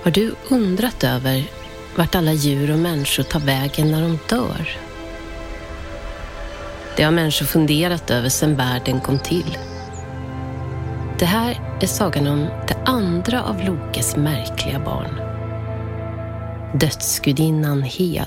Har du undrat över vart alla djur och människor tar vägen när de dör? Det har människor funderat över sedan världen kom till. Det här är sagan om det andra av Lokes märkliga barn. Dödsgudinnan Hel.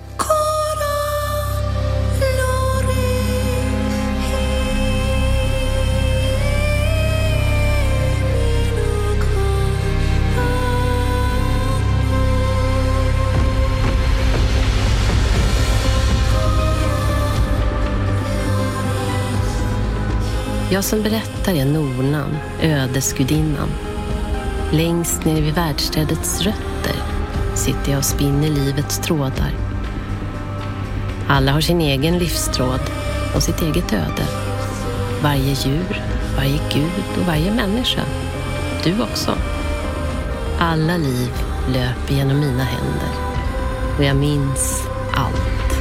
Jag som berättar är Nornan, ödesgudinnan. Längst ner vid världsträdets rötter sitter jag och spinner livets trådar. Alla har sin egen livstråd och sitt eget öde. Varje djur, varje gud och varje människa. Du också. Alla liv löper genom mina händer och jag minns allt.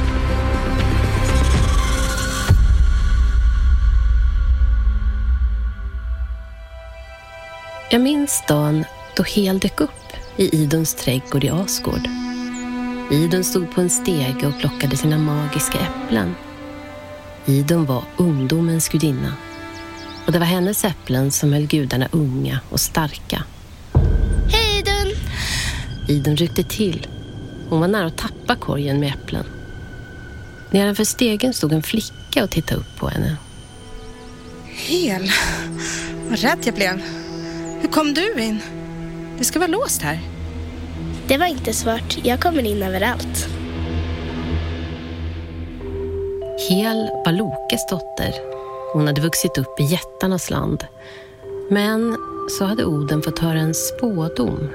Jag minns dagen då Hel dök upp i Iduns trädgård i Asgård. Idun stod på en stege och plockade sina magiska äpplen. Idun var ungdomens gudinna. Och det var hennes äpplen som höll gudarna unga och starka. Hej Idun! Idun ryckte till. Hon var nära att tappa korgen med äpplen. Nedanför stegen stod en flicka och tittade upp på henne. Hel, vad rädd jag blev. Hur kom du in? Det ska vara låst här. Det var inte svårt. Jag kommer in överallt. Hel var Lokes dotter. Hon hade vuxit upp i jättarnas land. Men så hade Oden fått höra en spådom.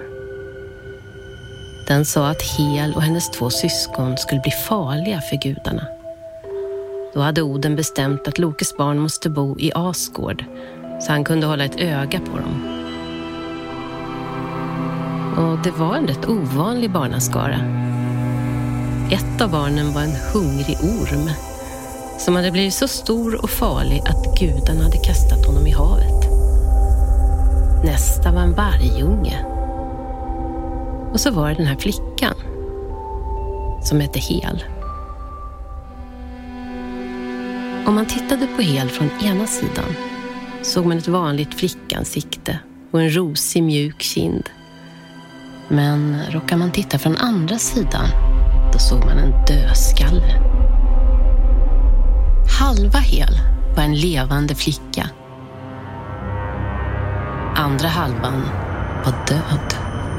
Den sa att Hel och hennes 2 syskon skulle bli farliga för gudarna. Då hade Oden bestämt att Lokes barn måste bo i Asgård så han kunde hålla ett öga på dem. Och det var en rätt ovanlig barnaskara. Ett av barnen var en hungrig orm som hade blivit så stor och farlig att gudarna hade kastat honom i havet. Nästa var en vargunge. Och så var det den här flickan som hette Hel. Om man tittade på Hel från ena sidan såg man ett vanligt flickansikte och en rosig mjuk kind. Men råkar man titta från andra sidan, då såg man en dödskalle. Halva Hel var en levande flicka. Andra halvan var död.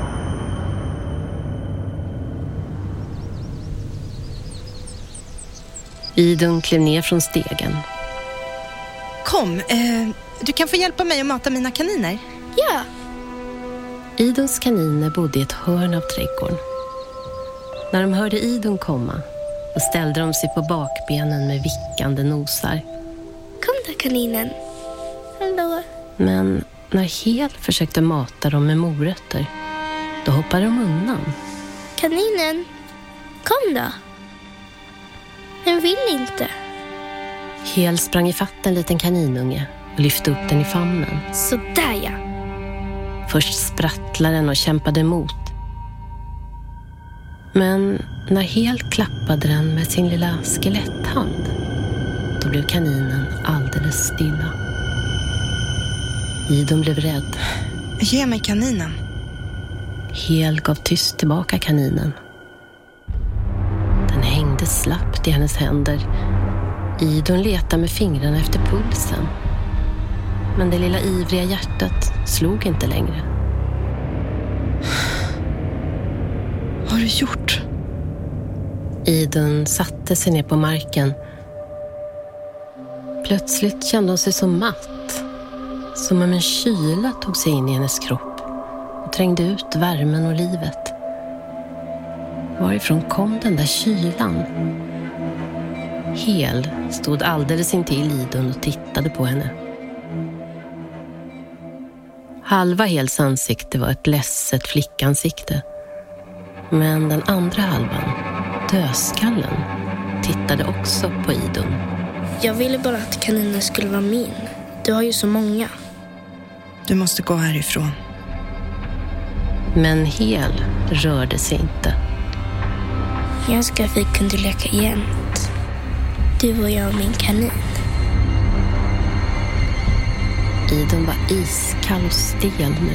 Idun klev ner från stegen. Kom, du kan få hjälpa mig att mata mina kaniner. Ja. Iduns kaniner bodde i ett hörn av trädgården. När de hörde Idun komma, då ställde de sig på bakbenen med vickande nosar. Kom där kaninen. Hallå. Men när Hel försökte mata dem med morötter, då hoppade de undan. Kaninen, kom då. Den vill inte. Hel sprang ifatt en liten kaninunge och lyfte upp den i famnen. Så där ja. Först sprattlade den och kämpade emot. Men när Hel klappade den med sin lilla skeletthand, då blev kaninen alldeles stilla. Idun blev rädd. Ge mig kaninen. Hel gav tyst tillbaka kaninen. Den hängde slappt i hennes händer. Idun letade med fingrarna efter pulsen. Men det lilla ivriga hjärtat slog inte längre. Vad har du gjort? Idun satte sig ner på marken. Plötsligt kände hon sig så matt. Som om en kyla tog sig in i hennes kropp och trängde ut värmen och livet. Varifrån kom den där kylan? Hel stod alldeles intill Idun och tittade på henne. Halva Hels ansikte var ett ledset flickansikte. Men den andra halvan, dödskallen, tittade också på Idun. Jag ville bara att kaninen skulle vara min. Du har ju så många. Du måste gå härifrån. Men Hel rörde sig inte. Jag önskar att vi kunde leka jämt. Du och jag och min kanin. Idun var iskall och stel nu.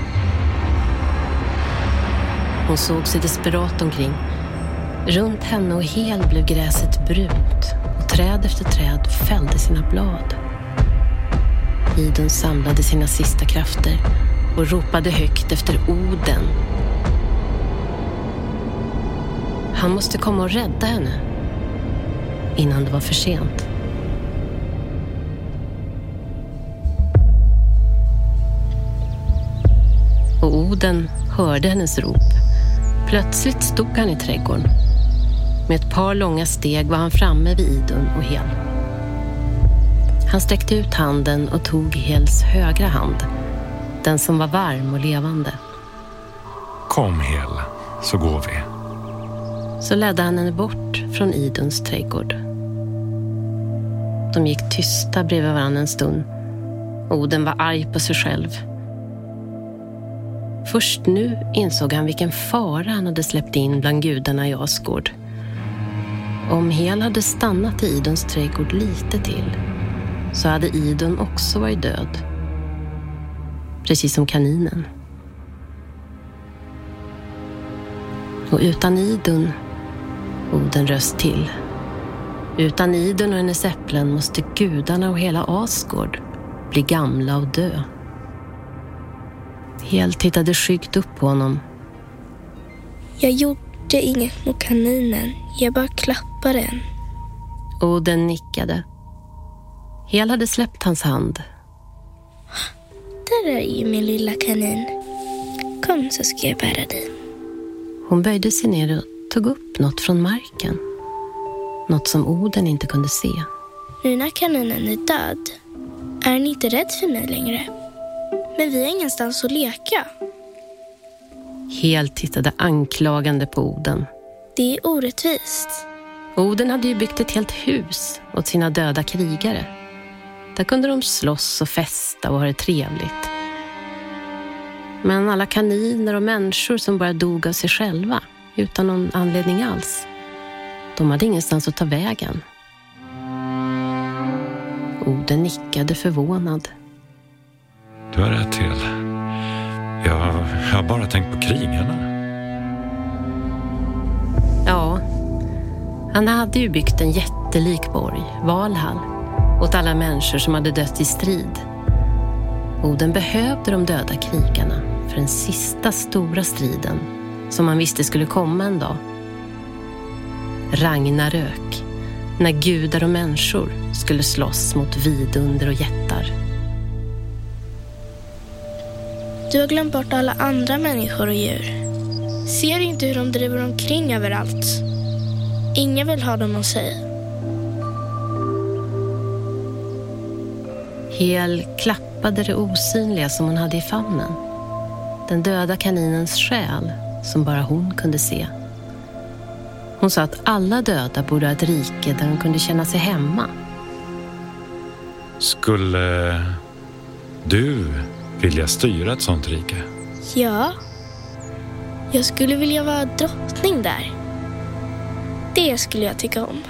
Hon såg sig desperat omkring. Runt henne och Hel blev gräset brunt och träd efter träd fällde sina blad. Idun samlade sina sista krafter och ropade högt efter Oden. Han måste komma och rädda henne innan det var för sent. Och Oden hörde hennes rop. Plötsligt stod han i trädgården. Med ett par långa steg var han framme vid Idun och Hel. Han sträckte ut handen och tog Hels högra hand. Den som var varm och levande. Kom Hel, så går vi. Så ledde han henne bort från Iduns trädgård. De gick tysta bredvid varandra en stund. Oden var arg på sig själv. Först nu insåg han vilken fara han hade släppt in bland gudarna i Asgård. Om Hel hade stannat i Iduns trädgård lite till, så hade Idun också varit död. Precis som kaninen. Och utan Idun, Oden röst till. Utan Idun och hennes äpplen måste gudarna och hela Asgård bli gamla och dö. Hel tittade skyggt upp på honom. Jag gjorde inget mot kaninen. Jag bara klappade den. Oden nickade. Hel hade släppt hans hand. Där är ju min lilla kanin. Kom så ska jag bära dig. Hon böjde sig ner och tog upp något från marken. Något som Oden inte kunde se. Nu när kaninen är död är han inte rädd för mig längre. Men vi har ingenstans att leka. Hel tittade anklagande på Oden. Det är orättvist. Oden hade ju byggt ett helt hus åt sina döda krigare. Där kunde de slåss och festa och ha det trevligt. Men alla kaniner och människor som bara dog av sig själva, utan någon anledning alls, de hade ingenstans att ta vägen. Oden nickade förvånad. Du har rätt Hel. Jag har bara tänkt på krigarna. Ja, han hade ju byggt en jättelik borg, Valhall, åt alla människor som hade dött i strid. Oden behövde de döda krigarna för den sista stora striden som man visste skulle komma en dag. Ragnarök, när gudar och människor skulle slåss mot vidunder och jättar. Du har glömt bort alla andra människor och djur. Ser du inte hur de driver omkring överallt? Ingen vill ha dem hos sig. Hel klappade det osynliga som hon hade i famnen. Den döda kaninens själ som bara hon kunde se. Hon sa att alla döda borde ha ett rike där de kunde känna sig hemma. Skulle du vilja styra ett sånt rike? Ja, jag skulle vilja vara drottning där. Det skulle jag tycka om.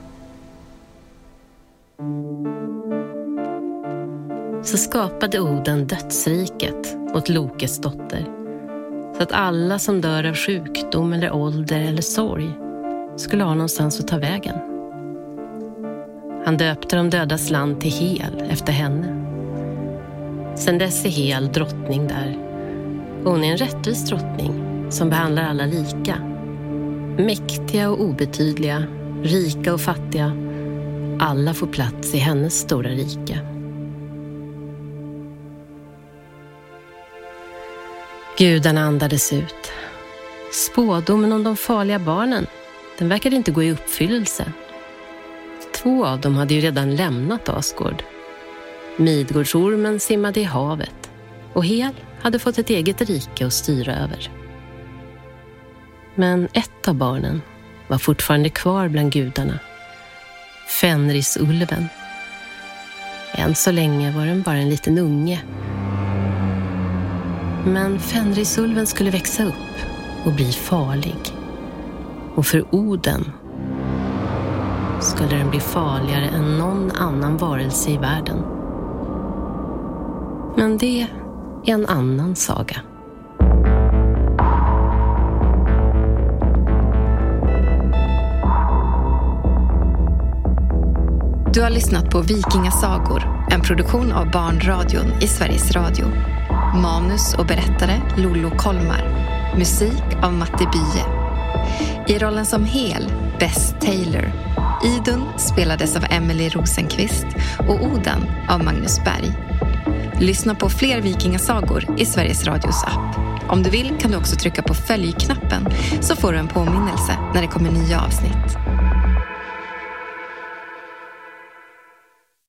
Så skapade Oden dödsriket åt Lokes dotter. Så att alla som dör av sjukdom eller ålder eller sorg skulle ha någonstans att ta vägen. Han döpte de dödas land till Hel efter henne. Sen dess är Hel drottning där. Hon är en rättvis drottning som behandlar alla lika. Mäktiga och obetydliga, rika och fattiga. Alla får plats i hennes stora rike. Gudarna andades ut. Spådomen om de farliga barnen, den verkade inte gå i uppfyllelse. 2 av dem hade ju redan lämnat Asgård. Midgårdsormen simmade i havet och Hel hade fått ett eget rike att styra över. Men ett av barnen var fortfarande kvar bland gudarna. Fenrisulven. Än så länge var den bara en liten unge. Men Fenrisulven skulle växa upp och bli farlig. Och för Oden skulle den bli farligare än någon annan varelse i världen. Men det är en annan saga. Du har lyssnat på Vikingasagor, en produktion av Barnradion i Sveriges Radio. Manus och berättare Lollo Kolmar. Musik av Matti Bye. I rollen som Hel, Bess Taylor. Idun spelades av Emily Rosenqvist och Oden av Magnus Berg. Lyssna på fler Vikingasagor i Sveriges Radios app. Om du vill kan du också trycka på följknappen så får du en påminnelse när det kommer nya avsnitt.